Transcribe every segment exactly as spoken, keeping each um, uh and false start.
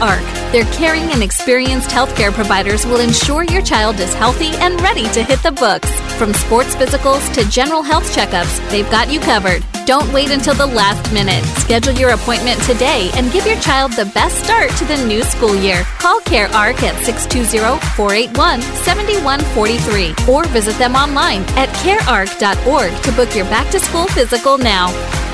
CareArc. Their caring and experienced healthcare providers will ensure your child is healthy and ready to hit the books. From sports physicals to general health checkups, they've got you covered. Don't wait until the last minute. Schedule your appointment today and give your child the best start to the new school year. Call CareArc at six two zero, four eight one, seven one four three or visit them online at care arc dot org to book your back-to-school physical now.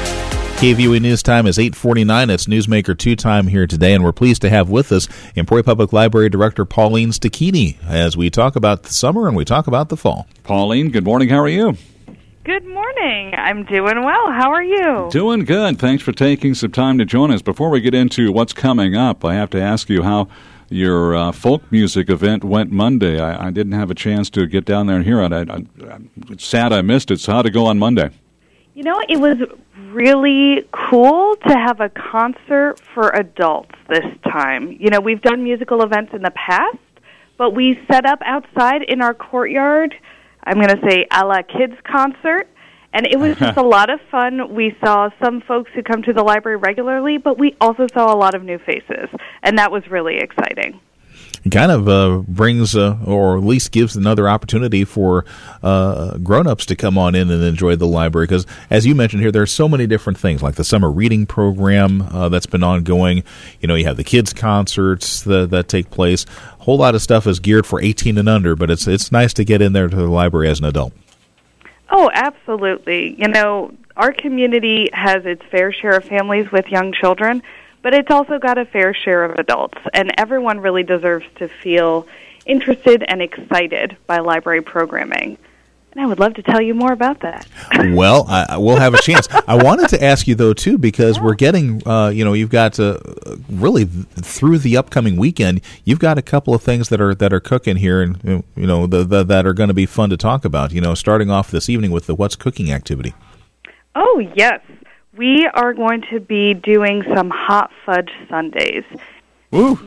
K V O E News Time is eight forty-nine. It's Newsmaker two time here today, and we're pleased to have with us Emporia Public Library Director Pauline Stachini as we talk about the summer and we talk about the fall. Pauline, good morning. How are you? Good morning. I'm doing well. How are you? Doing good. Thanks for taking some time to join us. Before we get into what's coming up, I have to ask you how your uh, folk music event went Monday. I, I didn't have a chance to get down there and hear it. I, I, I'm sad I missed it. So how'd it go on Monday? You know, it was really cool to have a concert for adults this time. You know, we've done musical events in the past, but we set up outside in our courtyard, I'm going to say a la kids concert, and it was just a lot of fun. We saw some folks who come to the library regularly, but we also saw a lot of new faces, and that was really exciting. It kind of uh, brings, uh, or at least gives another opportunity for uh, grown-ups to come on in and enjoy the library. Because, as you mentioned here, there are so many different things, like the summer reading program uh, that's been ongoing. You know, you have the kids' concerts that, that take place. A whole lot of stuff is geared for eighteen and under, but it's it's nice to get in there to the library as an adult. Oh, absolutely. You know, our community has its fair share of families with young children, but it's also got a fair share of adults, and everyone really deserves to feel interested and excited by library programming. And I would love to tell you more about that. Well, I, we'll have a chance. I wanted to ask you, though, too, because yeah. we're getting, uh, you know, you've got uh, really th- through the upcoming weekend, you've got a couple of things that are that are cooking here, and you know, the, the, that are going to be fun to talk about. You know, starting off this evening with the What's Cooking activity. Oh, yes. We are going to be doing some hot fudge sundaes. Woo!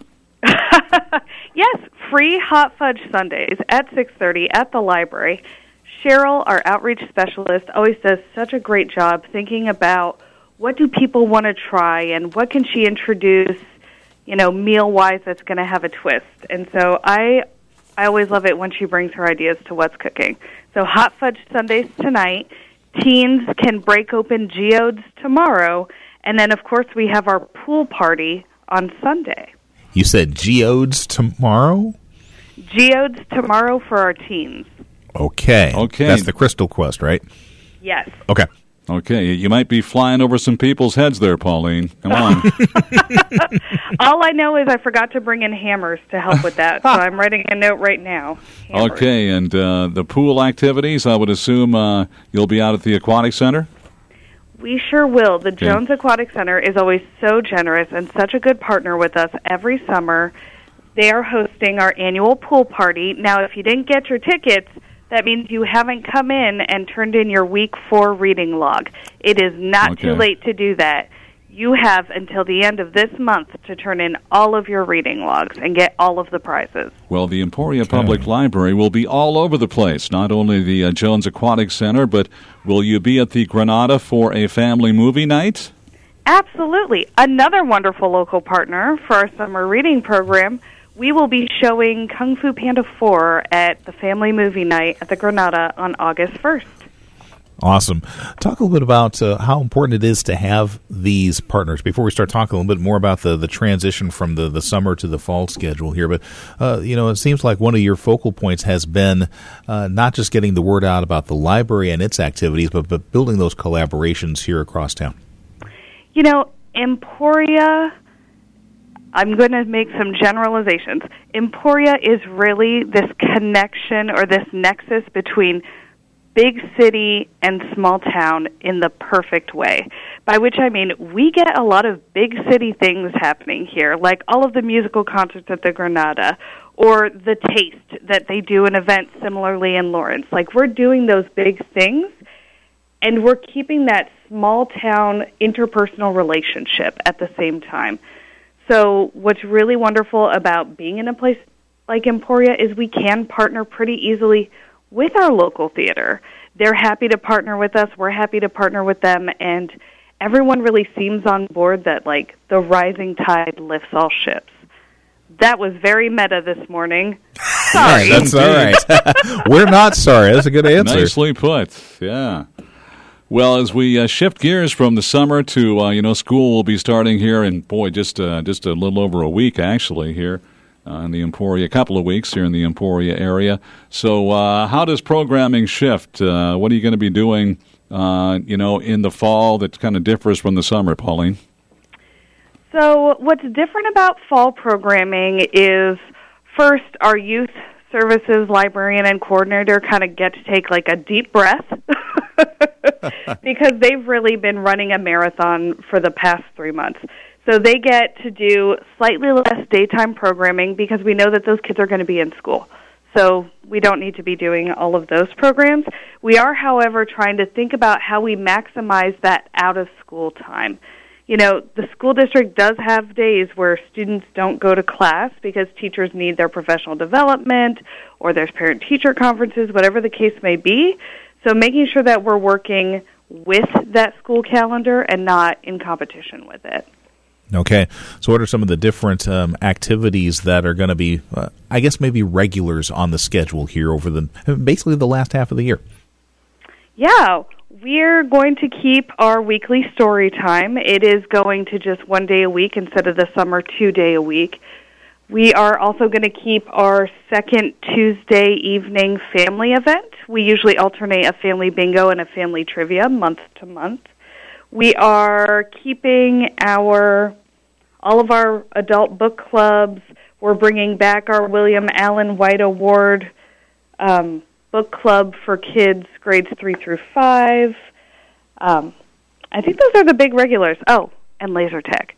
Yes, free hot fudge sundaes at six thirty at the library. Cheryl, our outreach specialist, always does such a great job thinking about what do people want to try and what can she introduce, you know, meal-wise that's going to have a twist. And so I I always love it when she brings her ideas to What's Cooking. So hot fudge sundaes tonight. Teens can break open geodes tomorrow. And then, of course, we have our pool party on Sunday. You said geodes tomorrow? Geodes tomorrow for our teens. Okay. Okay. That's the Crystal Quest, right? Yes. Okay. Okay. You might be flying over some people's heads there, Pauline. Come on. All I know is I forgot to bring in hammers to help with that, so I'm writing a note right now. Hammers. Okay. And uh, the pool activities, I would assume uh, you'll be out at the Aquatic Center? We sure will. The Okay. Jones Aquatic Center is always so generous and such a good partner with us every summer. They are hosting our annual pool party. Now, if you didn't get your tickets, that means you haven't come in and turned in your week four reading log. It is not Okay. too late to do that. You have until the end of this month to turn in all of your reading logs and get all of the prizes. Well, the Emporia Public Library will be all over the place, not only the uh, Jones Aquatic Center, but will you be at the Granada for a family movie night? Absolutely. Another wonderful local partner for our summer reading program. We will be showing Kung Fu Panda four at the family movie night at the Granada on August first. Awesome. Talk a little bit about uh, how important it is to have these partners before we start talking a little bit more about the, the transition from the, the summer to the fall schedule here. But, uh, you know, it seems like one of your focal points has been uh, not just getting the word out about the library and its activities, but, but building those collaborations here across town. You know, Emporia, I'm going to make some generalizations. Emporia is really this connection or this nexus between big city and small town in the perfect way, by which I mean we get a lot of big city things happening here, like all of the musical concerts at the Granada or the Taste that they do an event similarly in Lawrence. Like, we're doing those big things, and we're keeping that small town interpersonal relationship at the same time. So what's really wonderful about being in a place like Emporia is we can partner pretty easily with our local theater. They're happy to partner with us. We're happy to partner with them. And everyone really seems on board that, like, the rising tide lifts all ships. That was very meta this morning. Sorry. Yeah, that's all right. We're not sorry. That's a good answer. Nicely put. Yeah. Well, as we uh, shift gears from the summer to, uh, you know, school will be starting here in, boy, just uh, just a little over a week, actually, here uh, in the Emporia, a couple of weeks here in the Emporia area. So uh, how does programming shift? Uh, what are you going to be doing, uh, you know, in the fall that kind of differs from the summer, Pauline? So what's different about fall programming is, first, our youth services librarian and coordinator kind of get to take like a deep breath because they've really been running a marathon for the past three months. So they get to do slightly less daytime programming because we know that those kids are going to be in school. So we don't need to be doing all of those programs. We are, however, trying to think about how we maximize that out-of-school time. You know, the school district does have days where students don't go to class because teachers need their professional development or there's parent-teacher conferences, whatever the case may be. So making sure that we're working with that school calendar and not in competition with it. Okay. So what are some of the different um, activities that are going to be, uh, I guess, maybe regulars on the schedule here over the basically the last half of the year? Yeah. We're going to keep our weekly story time. It is going to just one day a week instead of the summer two day a week. We are also going to keep our second Tuesday evening family event. We usually alternate a family bingo and a family trivia month to month. We are keeping our all of our adult book clubs. We're bringing back our William Allen White Award um book club for kids grades three through five. Um, I think those are the big regulars. Oh, and laser tag.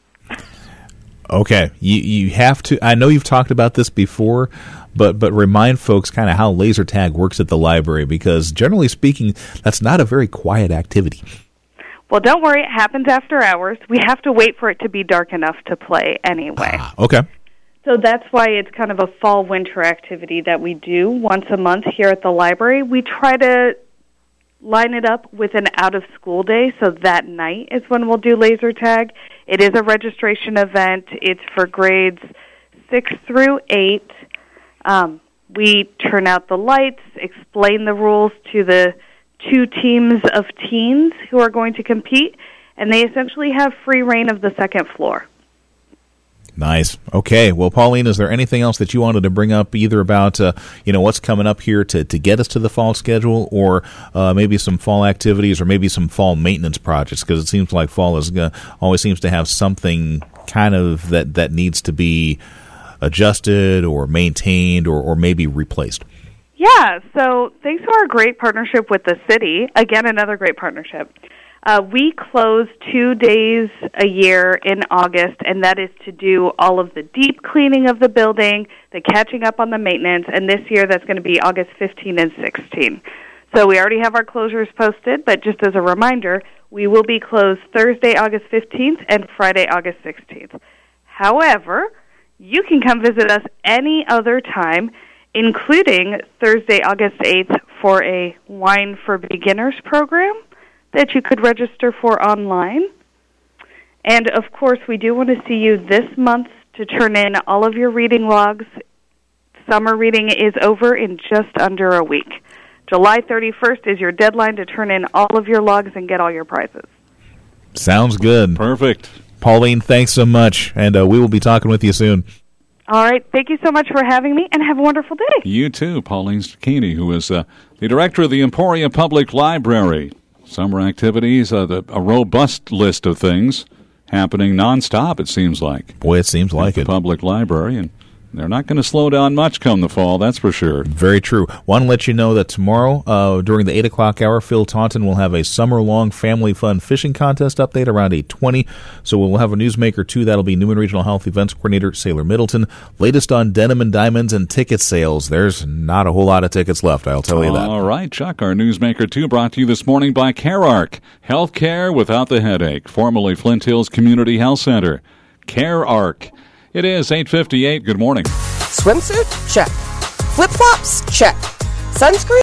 Okay, you you have to. I know you've talked about this before, but but remind folks kind of how laser tag works at the library because generally speaking, that's not a very quiet activity. Well, don't worry, it happens after hours. We have to wait for it to be dark enough to play anyway. Ah, okay. So that's why it's kind of a fall-winter activity that we do once a month here at the library. We try to line it up with an out-of-school day, so that night is when we'll do laser tag. It is a registration event. It's for grades six through eight. Um, we turn out the lights, explain the rules to the two teams of teens who are going to compete, and they essentially have free reign of the second floor. Nice. Okay. Well, Pauline, is there anything else that you wanted to bring up, either about uh, you know what's coming up here to, to get us to the fall schedule, or uh, maybe some fall activities, or maybe some fall maintenance projects? Because it seems like fall is uh, always seems to have something kind of that, that needs to be adjusted or maintained or, or maybe replaced. Yeah. So thanks to our great partnership with the city, again, another great partnership. Uh, we close two days a year in August, and that is to do all of the deep cleaning of the building, the catching up on the maintenance, and this year that's going to be August fifteenth and sixteenth. So we already have our closures posted, but just as a reminder, we will be closed Thursday, August fifteenth, and Friday, August sixteenth. However, you can come visit us any other time, including Thursday, August eighth, for a Wine for Beginners program that you could register for online. And, of course, we do want to see you this month to turn in all of your reading logs. Summer reading is over in just under a week. July thirty-first is your deadline to turn in all of your logs and get all your prizes. Sounds good. Perfect. Pauline, thanks so much, and uh, we will be talking with you soon. All right. Thank you so much for having me, and have a wonderful day. You too, Pauline Stachini, who is uh, the director of the Emporia Public Library. Summer activities, uh, the, a robust list of things happening nonstop, it seems like. Boy, it seems like at it. The public library, and they're not going to slow down much come the fall, that's for sure. Very true. Want to let you know that tomorrow, uh, during the eight o'clock hour, Phil Taunton will have a summer-long family fun fishing contest update around eight twenty. So we'll have a newsmaker, too. That'll be Newman Regional Health Events Coordinator Sailor Middleton. Latest on Denim and Diamonds and ticket sales. There's not a whole lot of tickets left, I'll tell you that. All right, Chuck, our newsmaker, too, brought to you this morning by CareArc. Healthcare without the headache. Formerly Flint Hills Community Health Center. CareArc. It is eight fifty-eight. Good morning. Swimsuit? Check. Flip-flops? Check. Sunscreen?